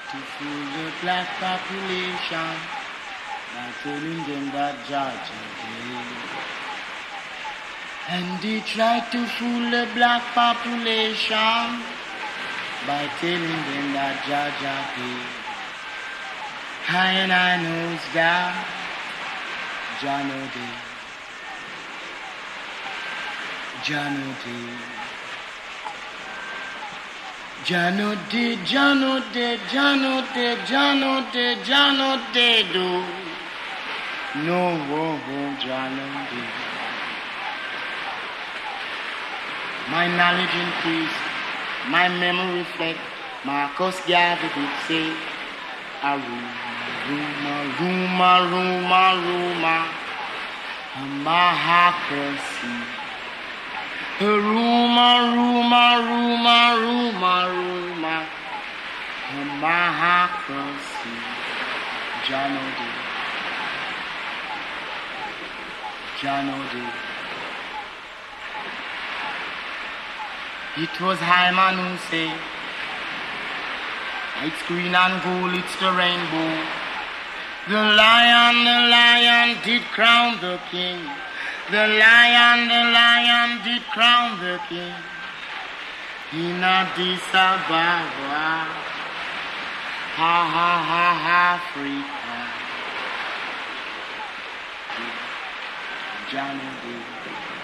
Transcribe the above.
to fool the black population by telling them that Georgia gay. And they tried to fool the black population by telling them that Georgia gay. I and I knows God, Jah know day, Jah know day. Jah know day, Jah know day, Jah know day, Jah know day, Jah know day do. No, Jah know day. My knowledge increase, my memory reflect. Marcus Garvey did say, a rumor, a mahacracy. A rumor, a mahacracy. Jah know day, Jah know day. It was Hyman who said, it's green and gold, it's the rainbow. The lion did crown the king. The lion did crown the king. In Addis Ababa, Africa. Jah know day.